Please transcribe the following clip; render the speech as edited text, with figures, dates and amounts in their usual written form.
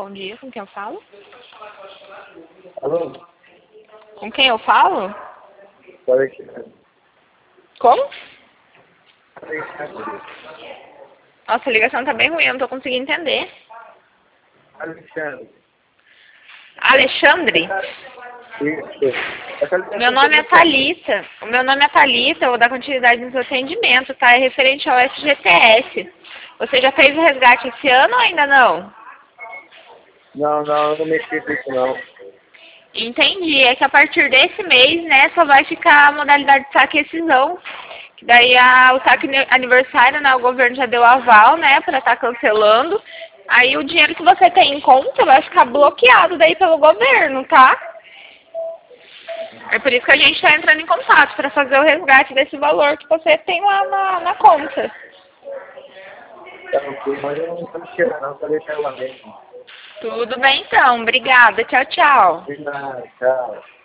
bom dia. Com quem eu falo? Alô? Com quem eu falo? Alexandre. Como? Alexandre. Nossa, a ligação tá bem ruim, eu não tô conseguindo entender. Alexandre. Alexandre? Isso. Essa Meu ligação nome é foi Thalita. O meu nome é Thalita, eu vou dar continuidade no seu atendimento, tá? É referente ao FGTS. Você já fez o resgate esse ano ou ainda não? Não, eu não mexi com isso não. Entendi. É que a partir desse mês, né, só vai ficar a modalidade de saque e rescisão. Que daí o saque aniversário, né, o governo já deu aval, né, pra estar cancelando. Aí o dinheiro que você tem em conta vai ficar bloqueado daí pelo governo, tá? É por isso que a gente está entrando em contato, para fazer o resgate desse valor que você tem lá na conta. Tá ok, mas eu não vou mexer não, só deixar ela mesmo. Tudo bem então, obrigada, tchau, tchau. De nada, tchau.